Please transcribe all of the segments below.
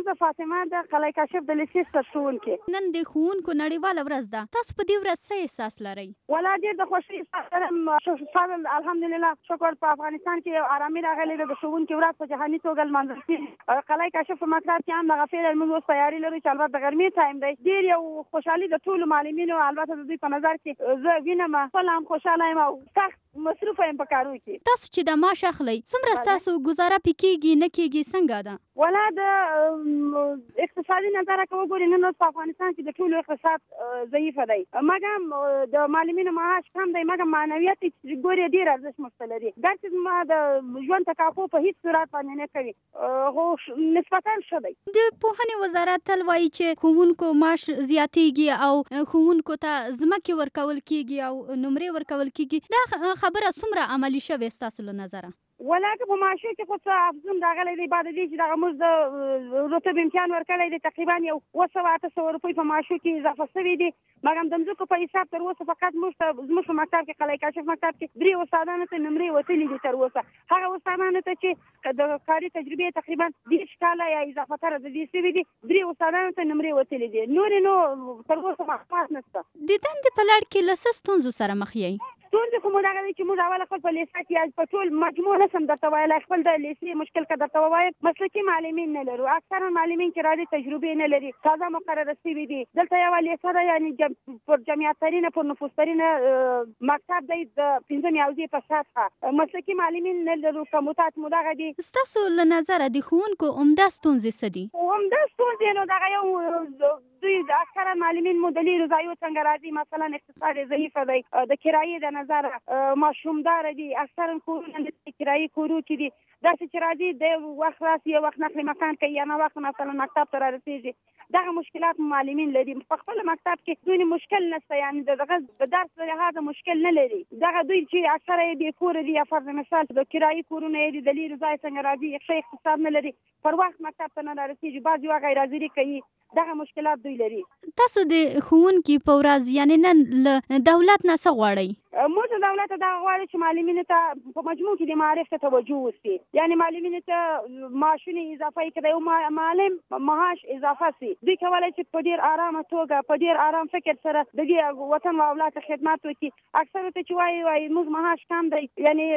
زه فاطمه د قلعه کاشف د لیسې زده کوونکې. نن د ښوونکو نړیواله ورځ ده، تاسو په دې ورځ څه احساس لرئ؟ ولا ډېر د خوښۍ احساس لرم. الحمدلله شکر په افغانستان کې ارامي راغلې ده. د ښوونکي ورځ په جهاني توګه لمانځل کېږي. قلعه کاشف په مکتب کې هم دغه فعلا موږ اوس تیاري لرو چې البته د غرمې ټایم دی. ډېر یو خوشحالي د ټولو معلمینو، البته د دوی په نظر کې زه وینم خپل هم خوشحاله یم او سخت مصروفه یم په کارو کې. تاسو چې د معاش اخلئ څومره ستاسو گزاره پې کېږي نه کېږي څنګه ده؟ ولا د اقتصادي نظره که وګورې نن اوس په افغانستان کې د ټولو اقتصاد ضعیفه دی، مګر د معلمینو معاش کم دی، مګر معنویت چې ګورې ډېر ارزښت مورته لري. ګرچې زما د ژوند تکافو په هېڅ صورت باندې نه کوي، خو نسبتا ښه دی. د پوهنې وزارت تل وایي چې ښوونکو معاش زیاتېږي او ښوونکو ته ځمکې ورکول کېږي او نمرې ورکول کېږي. دا خبره څومره عملي شوې ستاسو له نظره؟ ولا که په معاشو کې خو څه افزون راغلی دی، بعد دې چې دغه موږ د رتب امتحان ورکړی دی تقریبا یو 700 روپۍ په معاشو کې اضافه شوي دي، مګر د مځکو په حساب تر اوسه فقط زموږ په مکتب کې قلعه کاشف مکتب کې 3 استادانو ته نمرې وتلي دي تر اوسه. هغه استادانو ته چې د کاري تجربې تقریبا 10 کاله یا اضافه تر د دې شوي دي، 3 استادانو ته نمرې وتلي دي. نور تر اوسه معلومات نشته. د دندې په لړ کې له څه ستونزو سره مخ یئ؟ ستونزې خو مو دغه دی چې موږ اوله خپل په لیسه کې په ټول مجموع نشم درته ویلی، خپل د لیسې مشکل که درته ووایم مسلکي معلمین نه لرو. اکثرا معلمین چې راځي تجربې نه لري، تازه مقرره شوي دي. دلته یوه لیسه ده، یعنې پر جمعیت ترینه پر نفوس ترینه مکتب دی د 5 حوزې په سطحه. مسلکي معلمین نه لرو، کموتات مو دغه دي. ستاسو له نظره د ښوونکو عمده ستونزې څه دي؟ عمده ستونزې نو دغه یو دوی اکثرا معلمین مو د لیرو ځایو څنګه راځي، مثلا اقتصاد ضعیفه دی، د کرایې د نظره ماشومداره دي، اکثرا کورونه د کرایې کورو کې دي. داسې چې راځي د وخت راسي یو وخت نقل مکان کوي یا نه وخت مثلا مکتب ته رارسېږي. دغه مشکلات معلمین لري. په خپل مکتب کې دوی مشکل نشته، یعنې د درس د لحاظه مشکل نه لري. دغه دوی چې اکثره یې بې کوره دي، یا فرض مثال د کرایې کورونه یې دي، د لیرو ځای څنګه راځي، ښه اقتصاد نه لري، پر وخت مکتب ته نه رارسېږي، بعضې وخت غیر حاضري کوي. دغه مشکلات دوی لري. تاسو د ښوونکي په ورځ یعنې نن له دولت نه څه غواړئ؟ موږ د دولت ته دغه غواړو چې معلمینو ته په مجموع کې د معارف ته توجه وشي، یعنې معلمینو ته معاشونه اضافه یې کړي، یو معلم معاش اضافه شي. دوی کولی چې په ډېر ارامه توګه په ډېر ارام فکر سره د دې وطن او اولاد ته خدمت وکړي. اکثرو ته چې وایي موږ معاش کم دی،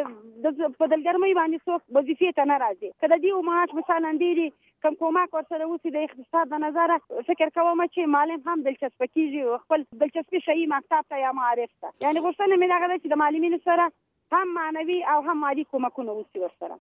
یعنې په دلګرمۍ باندې څوک وظیفې ته نه راځي. که د دې معاش مثلا ډېرې کم کومک ورسره وشي د اقتصاد د نظره، فکر کوم چې معلم هم دلچسپه کېږي او خپل دلچسپي ښیي مکتب ته یا معارف ته. یعنې غوښتنه مې دغه ده چې د معلمینو سره هم معنوي او هم مالي کومکونه وشي ورسره.